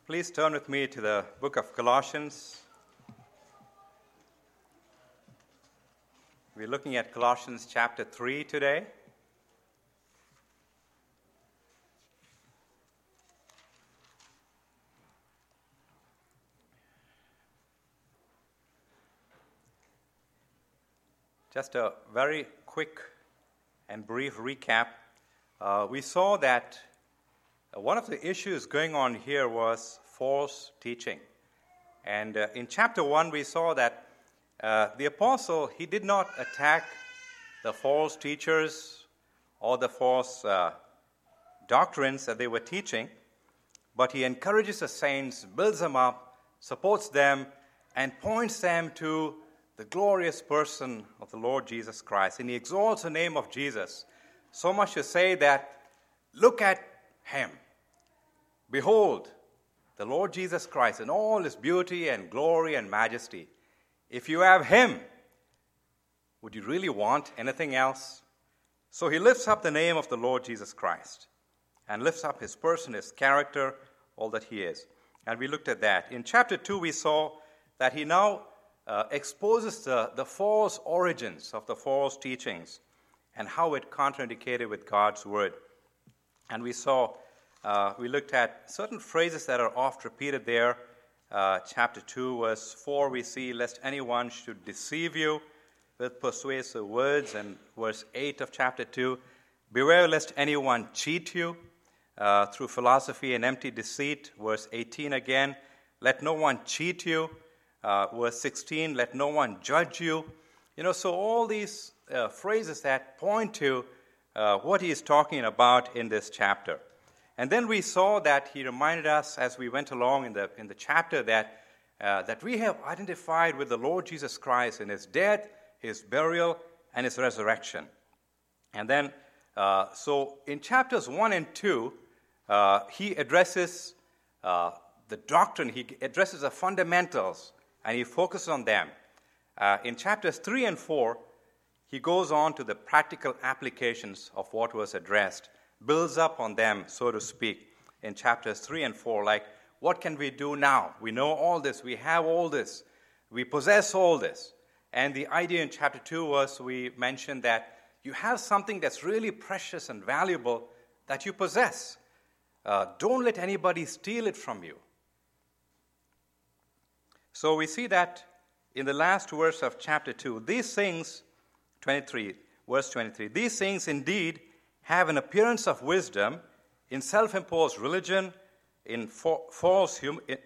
Please turn with me to the book of Colossians. We're looking at Colossians chapter 3 today. Just a very quick and brief recap. We saw that one of the issues going on here was false teaching. And in chapter 1, we saw that the apostle, he did not attack the false teachers or the false doctrines that they were teaching, but he encourages the saints, builds them up, supports them, and points them to the glorious person of the Lord Jesus Christ. And he exalts the name of Jesus, so much to say that, look at him. Behold, the Lord Jesus Christ in all his beauty and glory and majesty. If you have him, would you really want anything else? So he lifts up the name of the Lord Jesus Christ and lifts up his person, his character, all that he is. And we looked at that. In chapter 2, we saw that he now exposes the false origins of the false teachings and how it contraindicated with God's word. And we looked at certain phrases that are oft repeated there. Chapter 2, verse 4, we see, lest anyone should deceive you with persuasive words. And verse 8 of chapter 2, beware lest anyone cheat you through philosophy and empty deceit. Verse 18 again, let no one cheat you. Verse 16, let no one judge you. So all these phrases that point to what he is talking about in this chapter. And then we saw that he reminded us as we went along in the chapter that we have identified with the Lord Jesus Christ in his death, his burial, and his resurrection. And then, so in chapters 1 and 2, he addresses the doctrine, he addresses the fundamentals, and he focuses on them. In chapters 3 and 4, he goes on to the practical applications of what was addressed, builds up on them, so to speak, in chapters 3 and 4, like, what can we do now? We know all this, we have all this, we possess all this. And the idea in chapter 2 was, we mentioned that you have something that's really precious and valuable that you possess. Don't let anybody steal it from you. So we see that in the last verse of chapter 2, these things, 23, verse 23, these things indeed have an appearance of wisdom in self-imposed religion, in false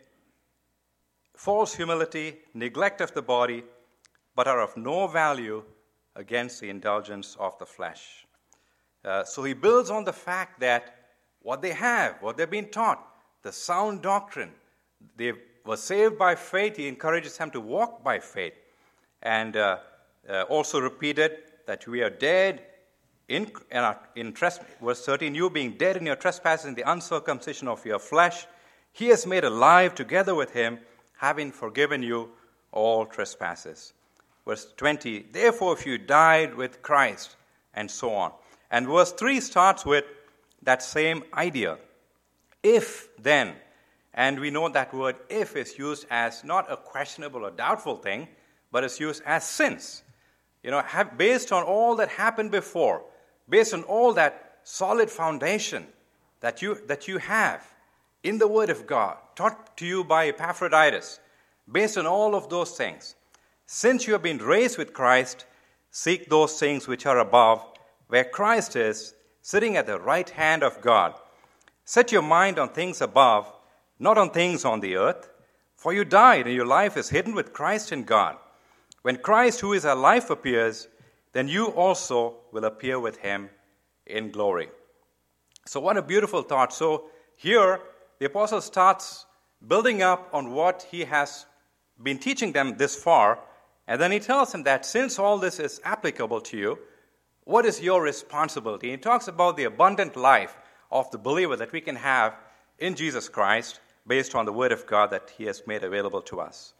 humility, neglect of the body, but are of no value against the indulgence of the flesh. So he builds on the fact that what they have, what they've been taught, the sound doctrine, they were saved by faith. He encourages them to walk by faith. And also repeated that we are dead in verse 13, you being dead in your trespasses and the uncircumcision of your flesh, he has made alive together with him, having forgiven you all trespasses. Verse 20, therefore if you died with Christ, and so on. And verse 3 starts with that same idea. If then, and we know that word if is used as not a questionable or doubtful thing, but it's used as since. Based on all that happened before, based on all that solid foundation that you have in the Word of God, taught to you by Epaphroditus, based on all of those things, since you have been raised with Christ, seek those things which are above, where Christ is, sitting at the right hand of God. Set your mind on things above, not on things on the earth, for you died, and your life is hidden with Christ in God. When Christ, who is our life, appears, then you also will appear with him in glory. So what a beautiful thought. So here, the apostle starts building up on what he has been teaching them this far, and then he tells them that since all this is applicable to you, what is your responsibility? He talks about the abundant life of the believer that we can have in Jesus Christ based on the Word of God that he has made available to us.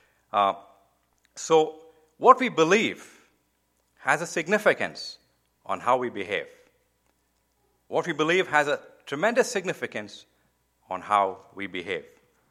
So what we believe has a significance on how we behave. What we believe has a tremendous significance on how we behave.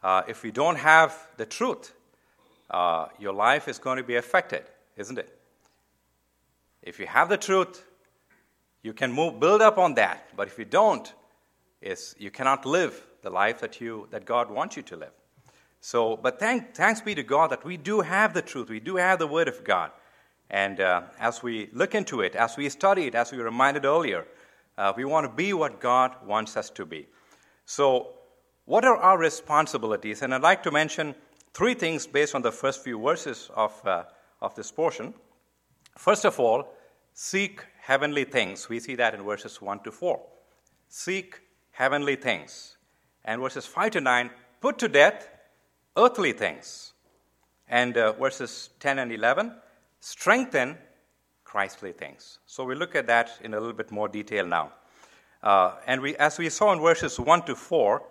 If you don't have the truth, your life is going to be affected, isn't it? If you have the truth, you can build up on that. But if you don't, you cannot live the life that God wants you to live. So, but thanks be to God that we do have the truth. We do have the Word of God. And as we look into it, as we study it, as we were reminded earlier, we want to be what God wants us to be. So, what are our responsibilities? And I'd like to mention 3 things based on the first few verses of this portion. First of all, seek heavenly things. We see that in verses 1 to 4. Seek heavenly things. And verses 5 to 9, put to death earthly things. And verses 10 and 11, strengthen Christly things. So we look at that in a little bit more detail now. As we saw in verses 1 to 4,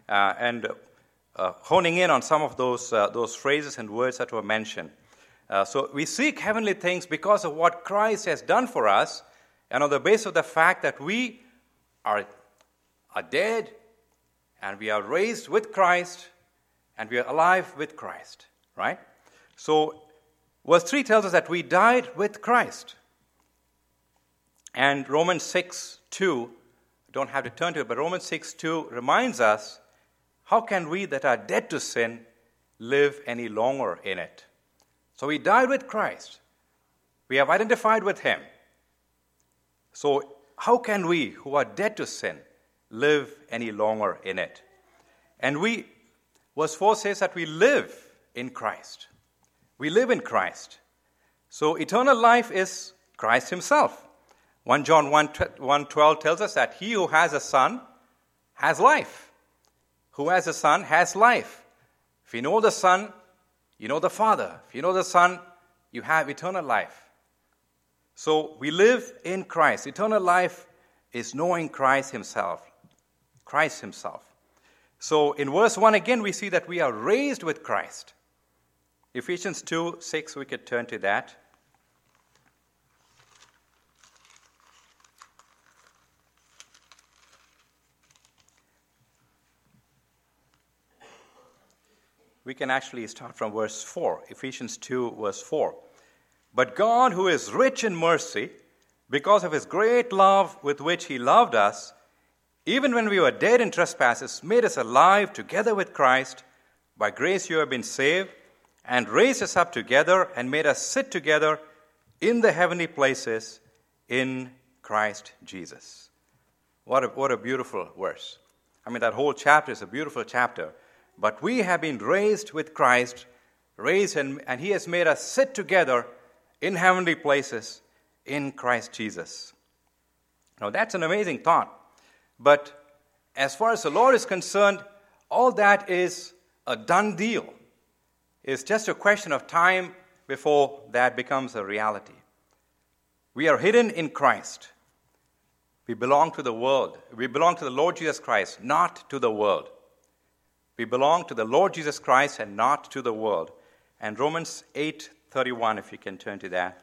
honing in on some of those phrases and words that were mentioned. So we seek heavenly things because of what Christ has done for us, and on the basis of the fact that we are dead, and we are raised with Christ, and we are alive with Christ, right? So verse 3 tells us that we died with Christ. And Romans 6:2, don't have to turn to it, but Romans 6:2 reminds us, how can we that are dead to sin live any longer in it? So we died with Christ. We have identified with Him. So how can we who are dead to sin live any longer in it? And verse 4 says that we live in Christ. We live in Christ. So eternal life is Christ Himself. 1 John 1:12 tells us that he who has a son has life. Who has a son has life. If you know the Son, you know the Father. If you know the Son, you have eternal life. So we live in Christ. Eternal life is knowing Christ Himself. Christ Himself. So in verse 1 again, we see that we are raised with Christ. Ephesians 2:6, we could turn to that. We can actually start from verse 4, Ephesians 2, verse 4. But God, who is rich in mercy, because of His great love with which He loved us, even when we were dead in trespasses, made us alive together with Christ. By grace you have been saved, and raised us up together, and made us sit together in the heavenly places in Christ Jesus. What a beautiful verse. I mean, that whole chapter is a beautiful chapter. But we have been raised with Christ, and He has made us sit together in heavenly places in Christ Jesus. Now that's an amazing thought. But as far as the Lord is concerned, all that is a done deal. It's just a question of time before that becomes a reality. We are hidden in Christ. We belong to the world. We belong to the Lord Jesus Christ, not to the world. We belong to the Lord Jesus Christ and not to the world. And Romans 8:31, if you can turn to that.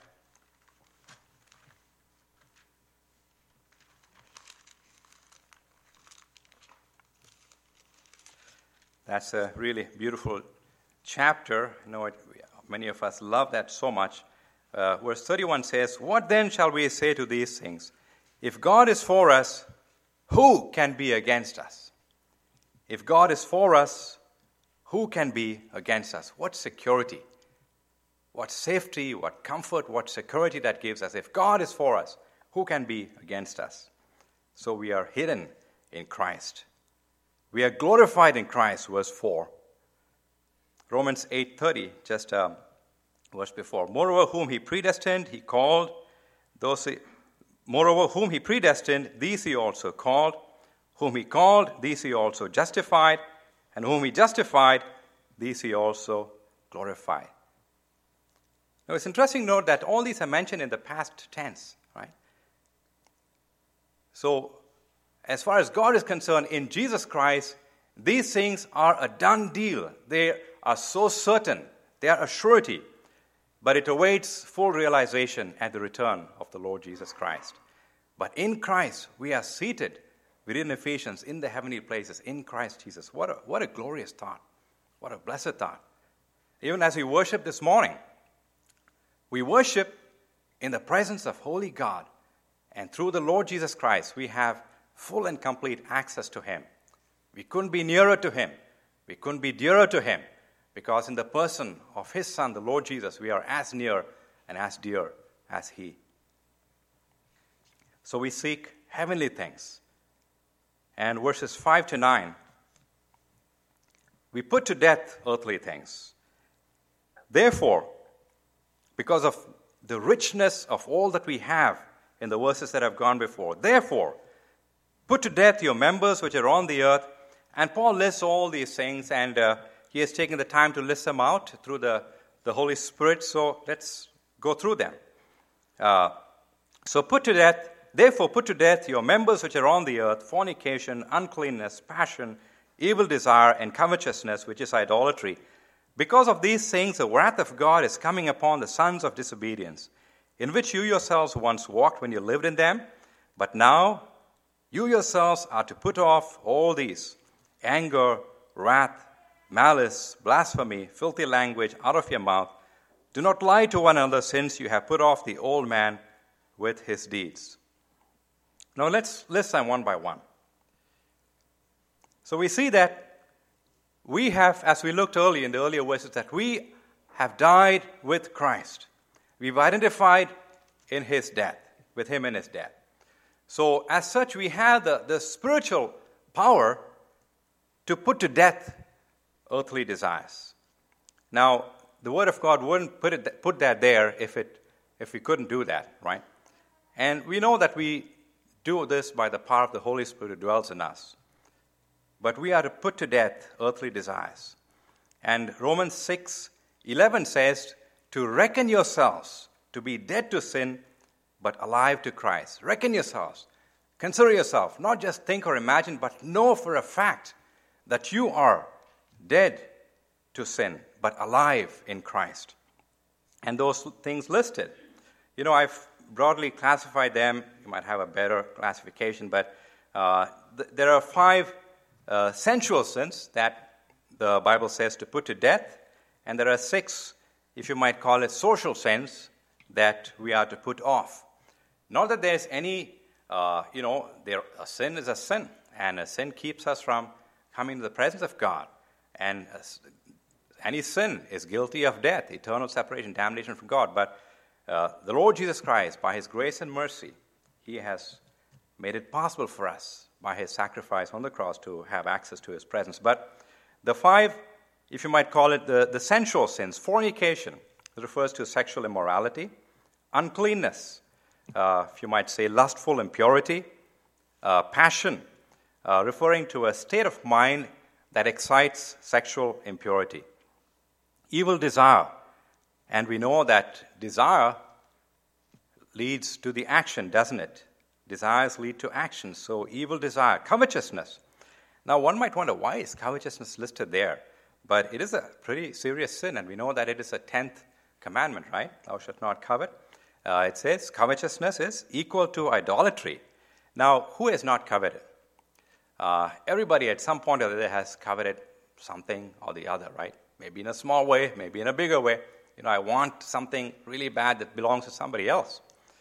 That's a really beautiful chapter. I know many of us love that so much. Verse 31 says, "What then shall we say to these things? If God is for us, who can be against us?" If God is for us, who can be against us? What security, what safety, what comfort, what security that gives us. If God is for us, who can be against us? So we are hidden in Christ. We are glorified in Christ, verse 4. Romans 8:30, just a verse before. Moreover, whom He predestined, He called. Moreover, whom He predestined, these He also called. Whom He called, these He also justified. And whom He justified, these He also glorified. Now, it's interesting to note that all these are mentioned in the past tense, right? So, as far as God is concerned, in Jesus Christ, these things are a done deal. They are so certain. They are a surety. But it awaits full realization at the return of the Lord Jesus Christ. But in Christ, we are seated, within Ephesians, in the heavenly places, in Christ Jesus. What a glorious thought. What a blessed thought. Even as we worship this morning, we worship in the presence of holy God. And through the Lord Jesus Christ, we have full and complete access to Him. We couldn't be nearer to Him. We couldn't be dearer to Him. Because in the person of His Son, the Lord Jesus, we are as near and as dear as He. So we seek heavenly things. And verses 5 to 9, we put to death earthly things. Therefore, because of the richness of all that we have in the verses that have gone before, therefore, put to death your members which are on the earth. And Paul lists all these things, and he has taken the time to list them out through the Holy Spirit. So let's go through them. Therefore put to death your members which are on the earth, fornication, uncleanness, passion, evil desire, and covetousness, which is idolatry. Because of these things, the wrath of God is coming upon the sons of disobedience, in which you yourselves once walked when you lived in them. But now you yourselves are to put off all these: anger, wrath, malice, blasphemy, filthy language out of your mouth. Do not lie to one another, since you have put off the old man with his deeds. Now let's list them one by one. So we see that we have, as we looked earlier in the earlier verses, that we have died with Christ. We've identified in His death, with Him in His death. So as such, we have the spiritual power to put to death earthly desires. Now, the Word of God wouldn't put that there if we couldn't do that, right? And we know that we do this by the power of the Holy Spirit who dwells in us. But we are to put to death earthly desires. And Romans 6:11 says, to reckon yourselves to be dead to sin, but alive to Christ. Reckon yourselves. Consider yourself. Not just think or imagine, but know for a fact that you are dead to sin, but alive in Christ. And those things listed. You know, I've broadly classified them. You might have a better classification, but there are 5 sensual sins that the Bible says to put to death, and there are 6, if you might call it, social sins that we are to put off. Not that there's any, a sin is a sin, and a sin keeps us from coming to the presence of God. And any sin is guilty of death, eternal separation, damnation from God. But the Lord Jesus Christ, by His grace and mercy, He has made it possible for us by His sacrifice on the cross to have access to His presence. But the 5, if you might call it, the sensual sins: fornication, refers to sexual immorality; uncleanness, if you might say, lustful impurity; passion, referring to a state of mind that excites sexual impurity; evil desire, and we know that desire leads to the action, doesn't it? Desires lead to action. So evil desire. Covetousness. Now one might wonder, why is covetousness listed there? But it is a pretty serious sin, and we know that it is a 10th commandment, right? Thou shalt not covet. It says covetousness is equal to idolatry. Now, who has not coveted? Everybody at some point or other has coveted something or the other, right? Maybe in a small way, maybe in a bigger way. You know, I want something really bad that belongs to somebody else.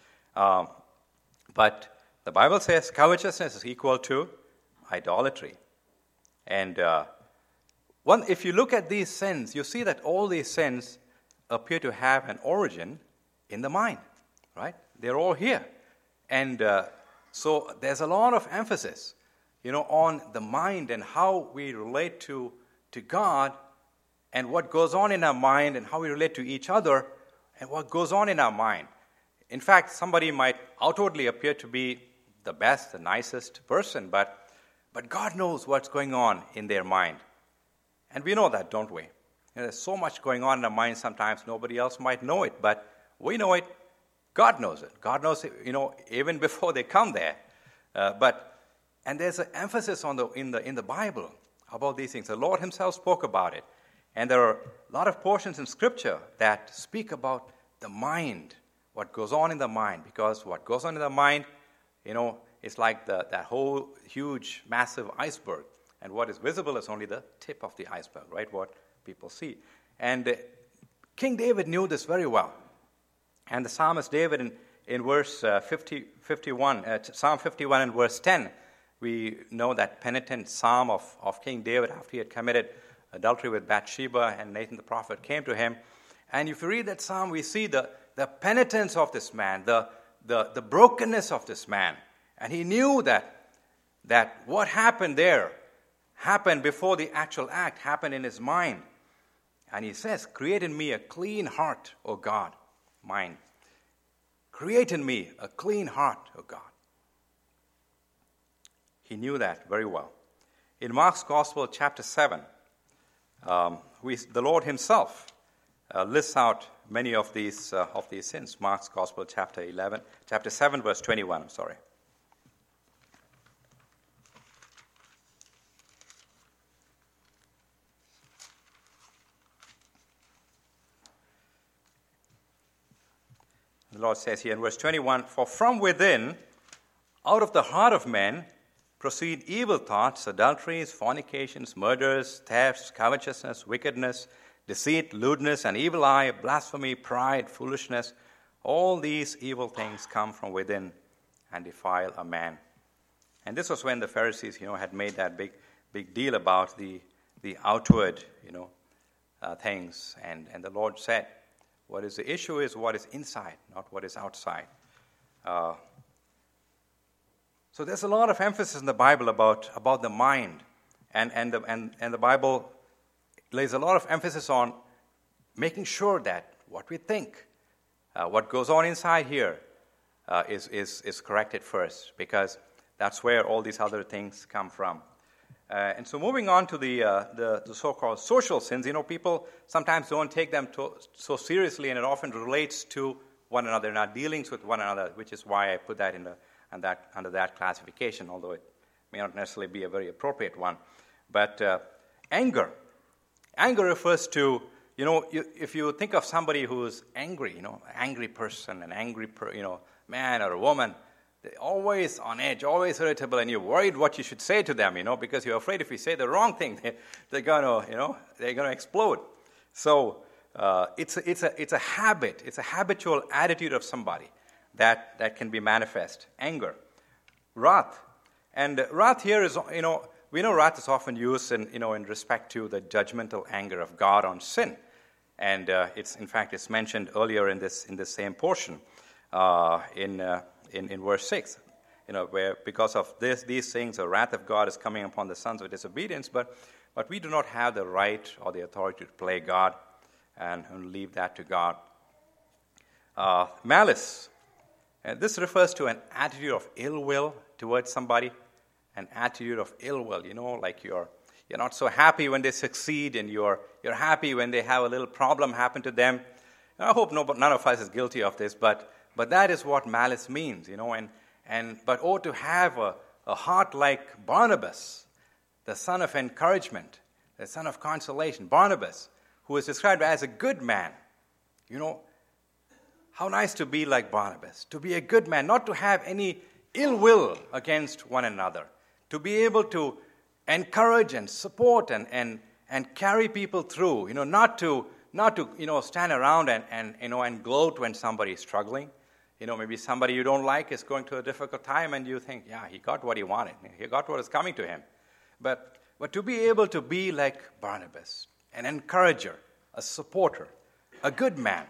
But the Bible says covetousness is equal to idolatry. And if you look at these sins, you see that all these sins appear to have an origin in the mind, right? They're all here. And so there's a lot of emphasis, on the mind and how we relate to God, and what goes on in our mind, and how we relate to each other, and what goes on in our mind. In fact, somebody might outwardly appear to be the best, the nicest person, but God knows what's going on in their mind. And we know that, don't we? There's so much going on in our mind sometimes nobody else might know it, but we know it. God knows it. God knows it, even before they come there. And there's an emphasis in the Bible about these things. The Lord Himself spoke about it. And there are a lot of portions in Scripture that speak about the mind, what goes on in the mind. Because what goes on in the mind, it's like that whole huge, massive iceberg. And what is visible is only the tip of the iceberg, right? What people see. And King David knew this very well. And the psalmist David in verse 51, Psalm 51 and verse 10, we know that penitent psalm of King David after he had committed adultery with Bathsheba, and Nathan the prophet came to him. And if you read that psalm, we see the penitence of this man, the brokenness of this man. And he knew that what happened there happened before the actual act happened in his mind. And he says, create in me a clean heart, O God, mine. Create in me a clean heart, O God. He knew that very well. In Mark's Gospel, chapter 7, the Lord himself lists out many of these sins. Mark's Gospel, chapter 7, verse 21, The Lord says here in verse 21, for from within, out of the heart of men, proceed evil thoughts, adulteries, fornications, murders, thefts, covetousness, wickedness, deceit, lewdness, an evil eye, blasphemy, pride, foolishness. All these evil things come from within and defile a man. And this was when the Pharisees, had made that big deal about the outward, things. And the Lord said, what is the issue is what is inside, not what is outside. So there's a lot of emphasis in the Bible about the mind, and the Bible lays a lot of emphasis on making sure that what we think, what goes on inside here, is corrected first, because that's where all these other things come from. And so moving on to the so-called social sins, people sometimes don't take them so seriously, and it often relates to one another in our dealings with one another, which is why I put that under that classification, although it may not necessarily be a very appropriate one. But anger refers to, if you think of somebody who is angry, angry person, an angry man or a woman, they're always on edge, always irritable, and you're worried what you should say to them, because you're afraid if you say the wrong thing, they're gonna explode. So it's a habit, it's a habitual attitude of somebody that can be manifest. Anger, wrath, and wrath here is, we know wrath is often used in respect to the judgmental anger of God on sin, and it's mentioned earlier in this same portion in verse 6, where because of these things, the wrath of God is coming upon the sons of disobedience, but we do not have the right or the authority to play God and leave that to God. Malice, and this refers to an attitude of ill will towards somebody, an attitude of ill will, like you're not so happy when they succeed, and you're happy when they have a little problem happen to them. And I hope none of us is guilty of this, but that is what malice means, but to have a heart like Barnabas, the son of encouragement, the son of consolation, Barnabas, who is described as a good man. How nice to be like Barnabas, to be a good man, not to have any ill will against one another, to be able to encourage and support and carry people through, not to stand around and gloat when somebody is struggling. Maybe somebody you don't like is going through a difficult time, and you think, yeah, he got what he wanted. He got what is coming to him. But to be able to be like Barnabas, an encourager, a supporter, a good man.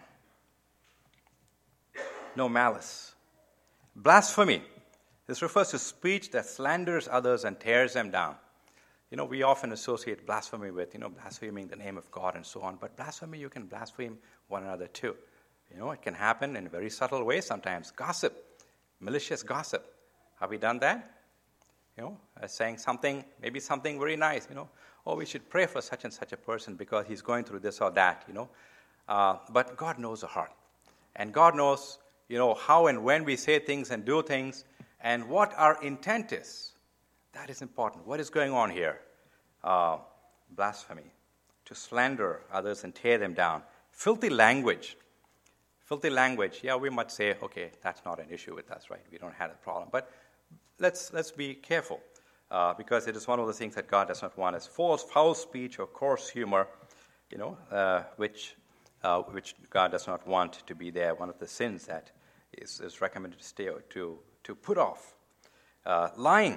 No malice. Blasphemy. This refers to speech that slanders others and tears them down. We often associate blasphemy with, blaspheming the name of God and so on. But blasphemy, you can blaspheme one another too. It can happen in a very subtle way sometimes. Gossip, malicious gossip. Have we done that? Saying something, maybe something very nice, we should pray for such and such a person because he's going through this or that, But God knows the heart. And God knows, how and when we say things and do things and what our intent is. That is important. What is going on here? Blasphemy, to slander others and tear them down. Filthy language, yeah, we might say, okay, that's not an issue with us, right? We don't have that problem. But let's be careful, because it is one of the things that God does not want us. False, foul speech or coarse humor, which God does not want to be there. One of the sins that is recommended to stay to put off. Lying.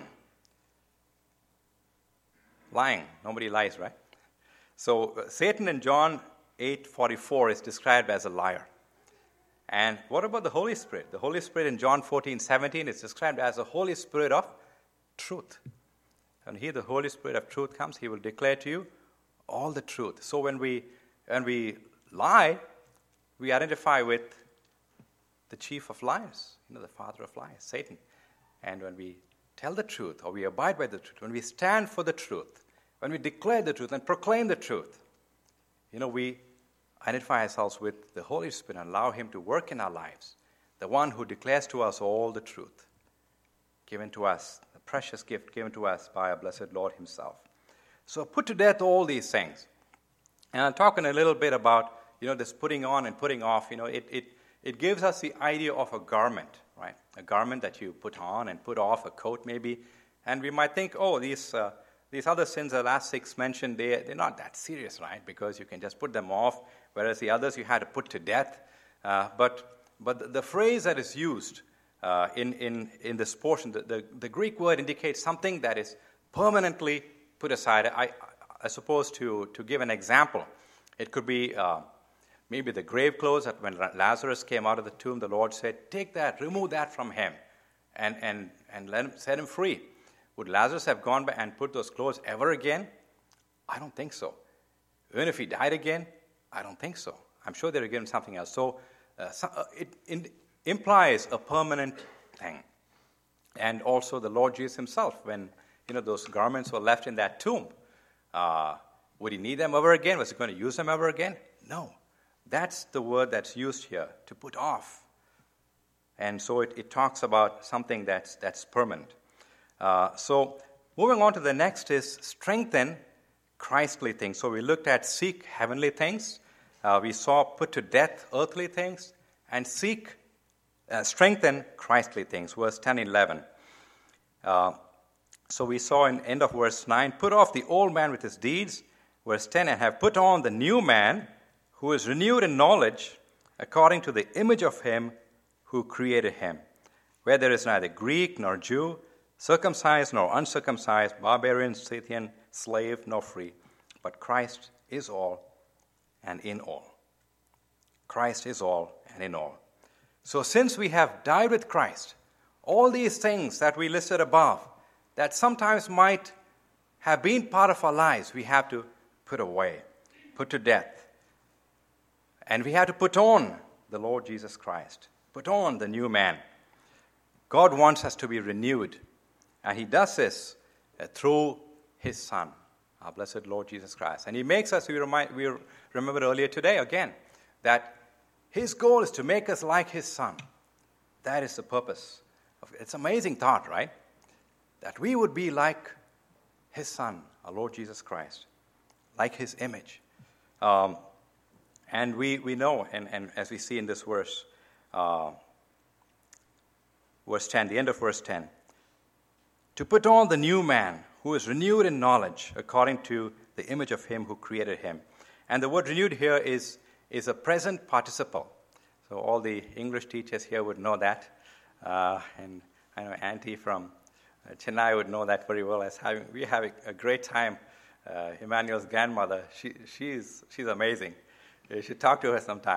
Nobody lies, right? So Satan in John 8:44 is described as a liar. And what about the Holy Spirit? The Holy Spirit in John 14:17 is described as the Holy Spirit of truth. And here the Holy Spirit of truth comes, he will declare to you all the truth. So when we lie, we identify with the chief of liars, the father of lies, Satan. And when we tell the truth, or we abide by the truth, when we stand for the truth, when we declare the truth and proclaim the truth, we identify ourselves with the Holy Spirit and allow him to work in our lives, the one who declares to us all the truth given to us, the precious gift given to us by our blessed Lord himself. So put to death all these things. And I'm talking a little bit about, this putting on and putting off. It gives us the idea of a garment, right? A garment that you put on and put off, a coat maybe. And we might think, these other sins the last 6 mentioned, they're not that serious, right? Because you can just put them off, whereas the others you had to put to death. But the phrase that is used in this portion, the Greek word indicates something that is permanently put aside. I suppose to give an example, it could be maybe the grave clothes that when Lazarus came out of the tomb, the Lord said, take that, remove that from him, and let him, set him free. Would Lazarus have gone back and put those clothes ever again? I don't think so. Even if he died again, I don't think so. I'm sure they were given something else. So it implies a permanent thing. And also the Lord Jesus himself, when those garments were left in that tomb, would he need them ever again? Was he going to use them ever again? No. That's the word that's used here, to put off. And so it talks about something that's permanent. So moving on to the next is strengthen Christly things. So we looked at seek heavenly things. We saw put to death earthly things. And strengthen Christly things, verse 10 and 11. So we saw in end of verse 9, put off the old man with his deeds. Verse 10, and have put on the new man, who is renewed in knowledge, according to the image of him who created him, where there is neither Greek nor Jew, circumcised nor uncircumcised, barbarian, Scythian, slave nor free, but Christ is all and in all. Christ is all and in all. So since we have died with Christ, all these things that we listed above, that sometimes might have been part of our lives, we have to put away, put to death. And we have to put on the Lord Jesus Christ, put on the new man. God wants us to be renewed, and he does this through his Son, our blessed Lord Jesus Christ. And he makes us, we remembered earlier today again, that his goal is to make us like his Son. That is the purpose. It's an amazing thought, right? That we would be like his Son, our Lord Jesus Christ, like his image. And we know, and as we see in this verse 10, the end of verse 10, to put on the new man who is renewed in knowledge according to the image of him who created him. And the word renewed here is a present participle. So all the English teachers here would know that. And I know Auntie from Chennai would know that very well. We have a great time. Emmanuel's grandmother, she's amazing. You should talk to her sometime.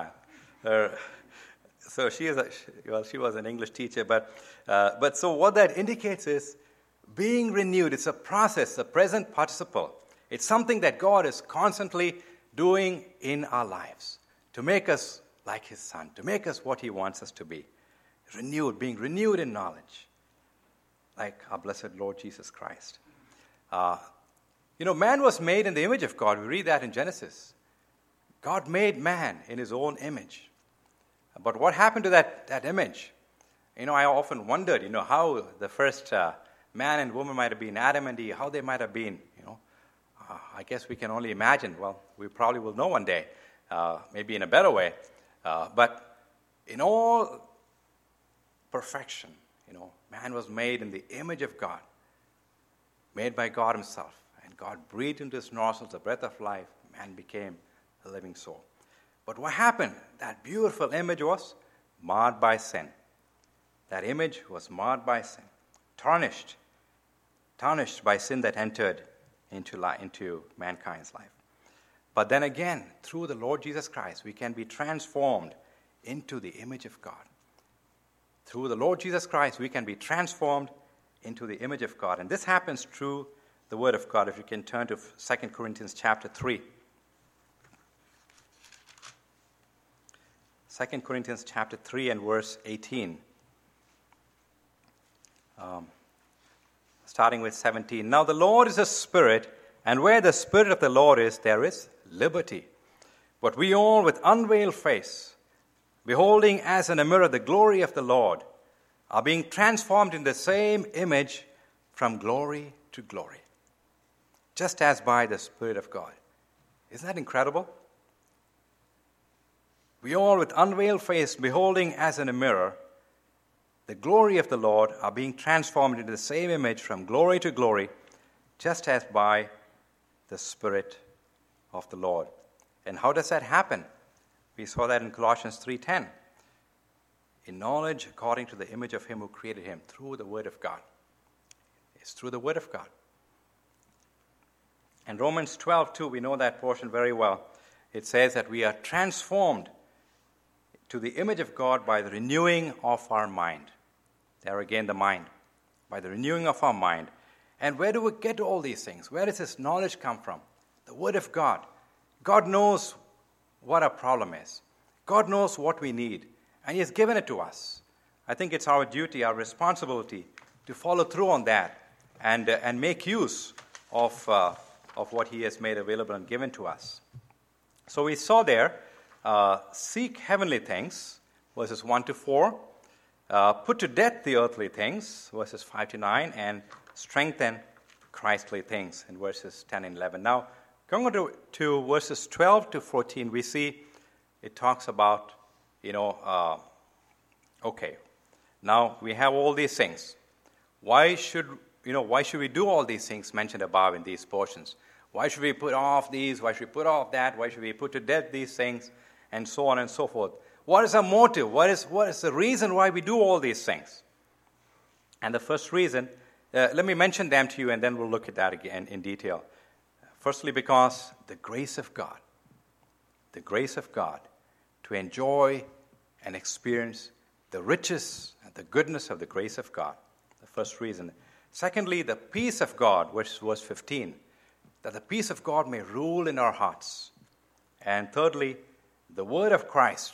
So she was an English teacher, but so what that indicates is being renewed. It's a process, a present participle. It's something that God is constantly doing in our lives to make us like his Son, to make us what he wants us to be. Renewed, being renewed in knowledge, like our blessed Lord Jesus Christ. Man was made in the image of God. We read that in Genesis. God made man in his own image. But what happened to that image? I often wondered, how the first man and woman might have been, Adam and Eve, how they might have been. I guess we can only imagine. Well, we probably will know one day, maybe in a better way. But in all perfection, man was made in the image of God, made by God himself. And God breathed into his nostrils the breath of life. Man became a living soul. But what happened? That beautiful image was marred by sin. That image was marred by sin, tarnished by sin that entered into mankind's life. But then again, through the Lord Jesus Christ, we can be transformed into the image of God. Through the Lord Jesus Christ, we can be transformed into the image of God. And this happens through the Word of God. If you can turn to 2 Corinthians chapter 3. 2 Corinthians chapter 3 and verse 18. Starting with 17. Now the Lord is a Spirit, and where the Spirit of the Lord is, there is liberty. But we all, with unveiled face, beholding as in a mirror the glory of the Lord, are being transformed in the same image from glory to glory, just as by the Spirit of God. Isn't that incredible? We all, with unveiled face, beholding as in a mirror the glory of the Lord, are being transformed into the same image from glory to glory, just as by the Spirit of the Lord. And how does that happen? We saw that in Colossians 3:10. In knowledge according to the image of Him who created him, through the Word of God. It's through the Word of God. And Romans 12:2, we know that portion very well. It says that we are transformed to the image of God by the renewing of our mind. There again, the mind. By the renewing of our mind. And where do we get all these things? Where does this knowledge come from? The Word of God. God knows what our problem is. God knows what we need. And He has given it to us. I think it's our duty, our responsibility to follow through on that and make use of what He has made available and given to us. So we saw there, seek heavenly things, verses 1 to 4. Put to death the earthly things, verses 5 to 9, and strengthen Christly things, in verses 10 and 11. Now, going to verses 12 to 14, we see it talks about, okay, now we have all these things. Why should we do all these things mentioned above in these portions? Why should we put off these? Why should we put off that? Why should we put to death these things? And so on and so forth. What is our motive? What is the reason why we do all these things? And the first reason, let me mention them to you, and then we'll look at that again in detail. Firstly, because the grace of God to enjoy and experience the riches and the goodness of the grace of God. The first reason. Secondly, the peace of God, verse 15, that the peace of God may rule in our hearts. And thirdly, the word of Christ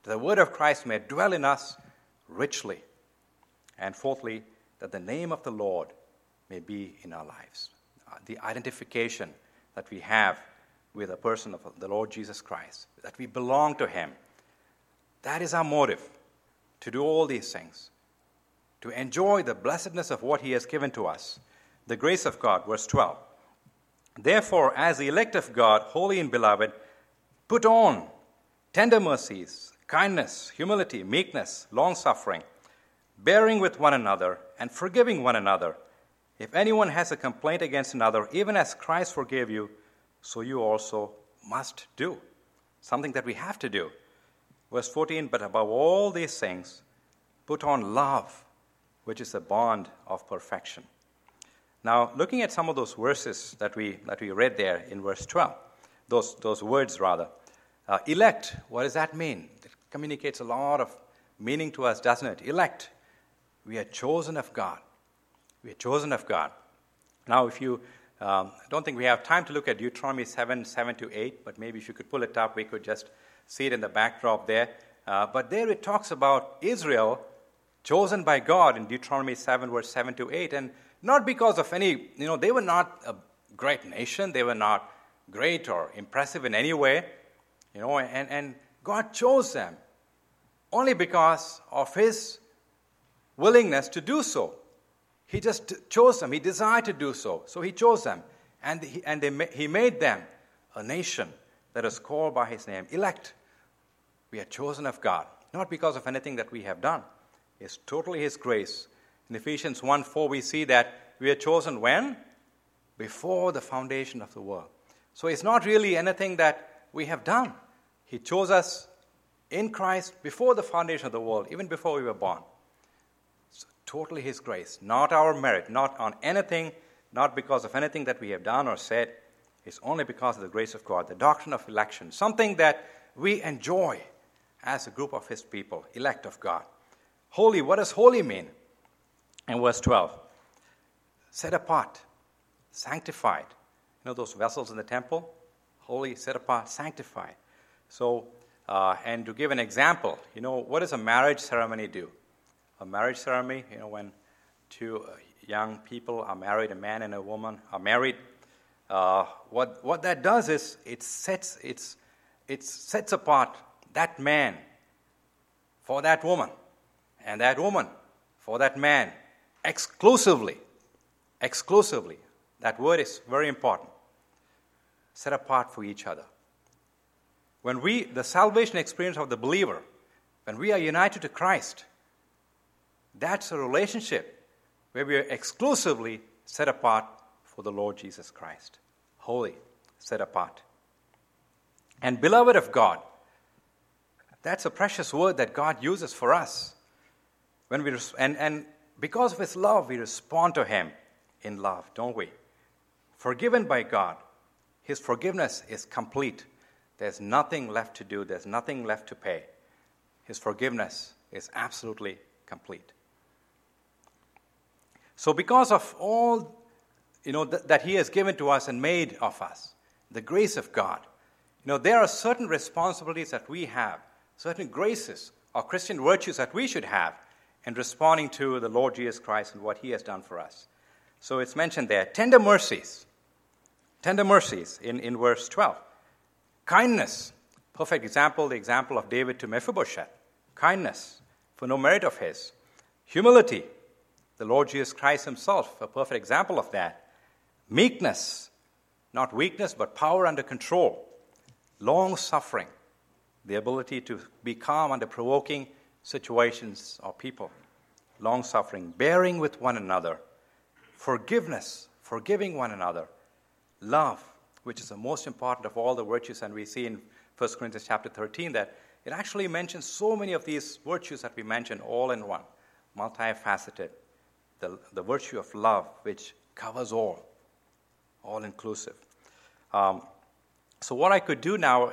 may dwell in us richly. And fourthly, that the name of the Lord may be in our lives. The identification that we have with the person of the Lord Jesus Christ, that we belong to Him. That is our motive, to do all these things, to enjoy the blessedness of what He has given to us, the grace of God, verse 12. Therefore, as the elect of God, holy and beloved, put on tender mercies, kindness, humility, meekness, long-suffering, bearing with one another and forgiving one another. If anyone has a complaint against another, even as Christ forgave you, so you also must do. Something that we have to do. Verse 14, but above all these things, put on love, which is the bond of perfection. Now, looking at some of those verses that we read there in verse 12, those words rather. Elect, what does that mean? It communicates a lot of meaning to us, doesn't it? Elect. We are chosen of God. We are chosen of God. Now, if you, I don't think we have time to look at Deuteronomy 7 to 8, but maybe if you could pull it up, we could just see it in the backdrop there. But there it talks about Israel chosen by God in Deuteronomy 7, verse 7 to 8. And not because of any, they were not a great nation. They were not great or impressive in any way. And God chose them only because of His willingness to do so. He just chose them. He desired to do so. So He chose them. And He made them a nation that is called by His name. Elect. We are chosen of God. Not because of anything that we have done. It's totally His grace. In Ephesians 1:4 we see that we are chosen when? Before the foundation of the world. So it's not really anything that we have done. He chose us in Christ before the foundation of the world, even before we were born. It's totally His grace, not our merit, not on anything, not because of anything that we have done or said. It's only because of the grace of God, the doctrine of election, something that we enjoy as a group of His people, elect of God. Holy, what does holy mean? In verse 12, set apart, sanctified. You know those vessels in the temple? Holy, set apart, sanctified. So, and to give an example, what does a marriage ceremony do? A marriage ceremony, when two young people are married, a man and a woman are married, what that does is it sets apart that man for that woman, and that woman for that man, exclusively. That word is very important. Set apart for each other. When the salvation experience of the believer, when we are united to Christ, that's a relationship where we are exclusively set apart for the Lord Jesus Christ. Holy, set apart. And beloved of God, that's a precious word that God uses for us. And because of His love, we respond to Him in love, don't we? Forgiven by God, His forgiveness is complete. There's nothing left to do. There's nothing left to pay. His forgiveness is absolutely complete. So because of all that He has given to us and made of us, the grace of God, there are certain responsibilities that we have, certain graces or Christian virtues that we should have in responding to the Lord Jesus Christ and what He has done for us. So it's mentioned there, tender mercies in verse 12. Kindness, perfect example, the example of David to Mephibosheth. Kindness, for no merit of his. Humility, the Lord Jesus Christ Himself, a perfect example of that. Meekness, not weakness, but power under control. Long-suffering, the ability to be calm under provoking situations or people. Long-suffering, bearing with one another. Forgiveness, forgiving one another. Love, which is the most important of all the virtues, and we see in 1 Corinthians chapter 13 that it actually mentions so many of these virtues that we mentioned all in one, multifaceted. The virtue of love, which covers all inclusive. So what I could do now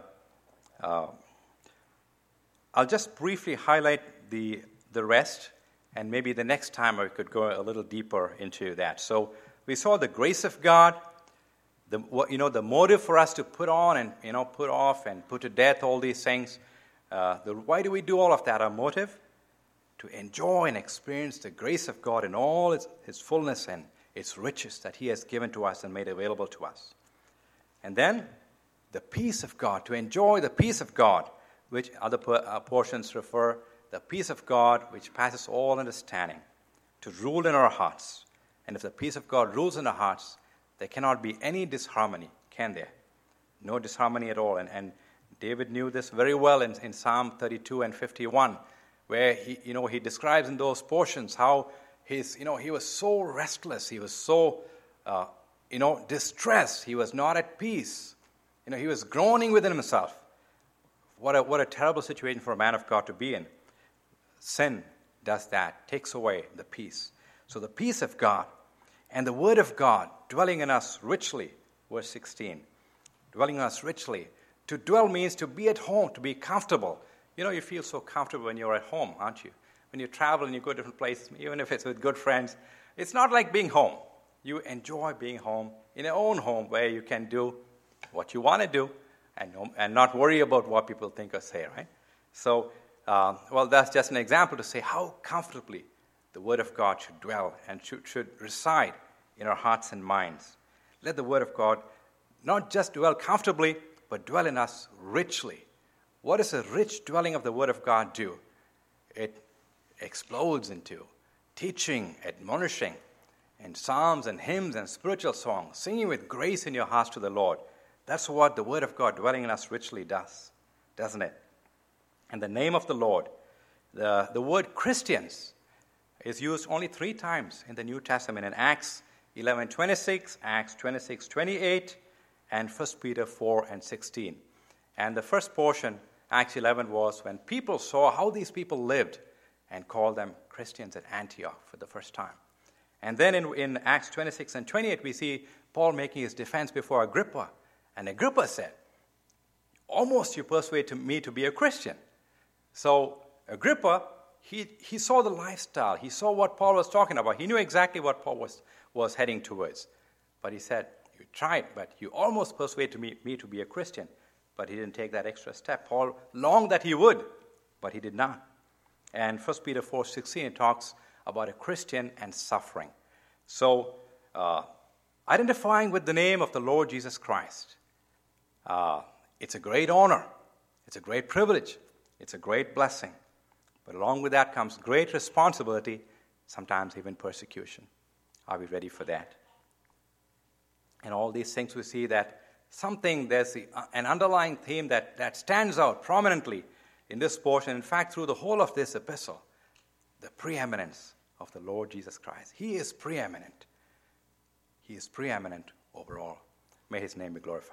I'll just briefly highlight the rest, and maybe the next time I could go a little deeper into that. So we saw the grace of God, the motive for us to put on and put off and put to death all these things. Why do we do all of that? Our motive? To enjoy and experience the grace of God in all its fullness and its riches that He has given to us and made available to us. And then the peace of God, to enjoy the peace of God, which other portions refer, the peace of God which passes all understanding, to rule in our hearts. And if the peace of God rules in our hearts, there cannot be any disharmony, can there? No disharmony at all. And David knew this very well in Psalm 32 and 51, where he describes in those portions how he was so restless, he was so distressed, he was not at peace. He was groaning within himself. What a terrible situation for a man of God to be in. Sin does that, takes away the peace. So the peace of God and the Word of God dwelling in us richly, verse 16, dwelling in us richly. To dwell means to be at home, to be comfortable. You feel so comfortable when you're at home, aren't you? When you travel and you go to different places, even if it's with good friends, it's not like being home. You enjoy being home, in your own home, where you can do what you want to do and not worry about what people think or say, right? So, that's just an example to say how comfortably the Word of God should dwell and should reside in our hearts and minds. Let the Word of God not just dwell comfortably, but dwell in us richly. What does a rich dwelling of the Word of God do? It explodes into teaching, admonishing, and psalms and hymns and spiritual songs, singing with grace in your hearts to the Lord. That's what the Word of God dwelling in us richly does, doesn't it? And the name of the Lord, the word Christians, is used only 3 times in the New Testament, in Acts 11:26, Acts 26:28, and 1 Peter 4:16. And the first portion, Acts 11, was when people saw how these people lived and called them Christians at Antioch for the first time. And then in Acts 26 and 28, we see Paul making his defense before Agrippa. And Agrippa said, almost you persuade me to be a Christian. So Agrippa, he saw the lifestyle. He saw what Paul was talking about. He knew exactly what Paul was heading towards. But he said, you tried, but you almost persuaded me to be a Christian. But he didn't take that extra step. Paul longed that he would, but he did not. And 1 Peter 4:16, it talks about a Christian and suffering. So, identifying with the name of the Lord Jesus Christ, it's a great honor. It's a great privilege. It's a great blessing. But along with that comes great responsibility, sometimes even persecution. Are we ready for that? And all these things we see that there's an underlying theme that stands out prominently in this portion. In fact, through the whole of this epistle, the preeminence of the Lord Jesus Christ. He is preeminent. He is preeminent over all. May his name be glorified.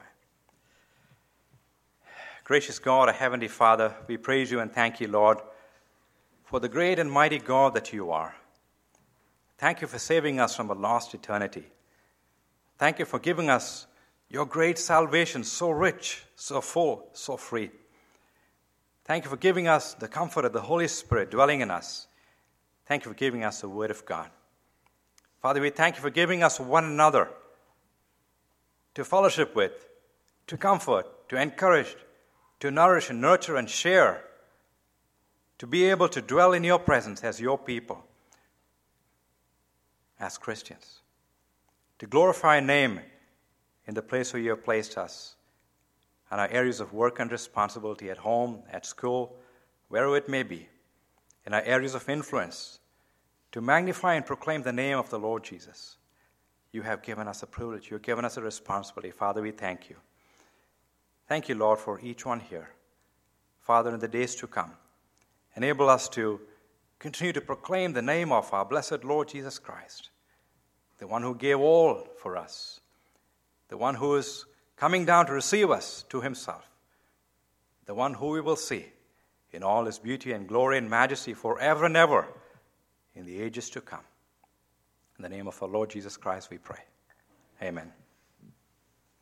Gracious God, our Heavenly Father, we praise you and thank you, Lord, for the great and mighty God that you are. Thank you for saving us from a lost eternity. Thank you for giving us your great salvation, so rich, so full, so free. Thank you for giving us the comfort of the Holy Spirit dwelling in us. Thank you for giving us the Word of God. Father, we thank you for giving us one another to fellowship with, to comfort, to encourage, to nourish and nurture and share, to be able to dwell in your presence as your people, as Christians, to glorify your name in the place where you have placed us, and our areas of work and responsibility at home, at school, wherever it may be, in our areas of influence, to magnify and proclaim the name of the Lord Jesus. You have given us a privilege. You have given us a responsibility. Father, we thank you. Thank you, Lord, for each one here. Father, in the days to come, enable us to continue to proclaim the name of our blessed Lord Jesus Christ, the one who gave all for us, the one who is coming down to receive us to himself, the one who we will see in all his beauty and glory and majesty forever and ever in the ages to come. In the name of our Lord Jesus Christ we pray. Amen.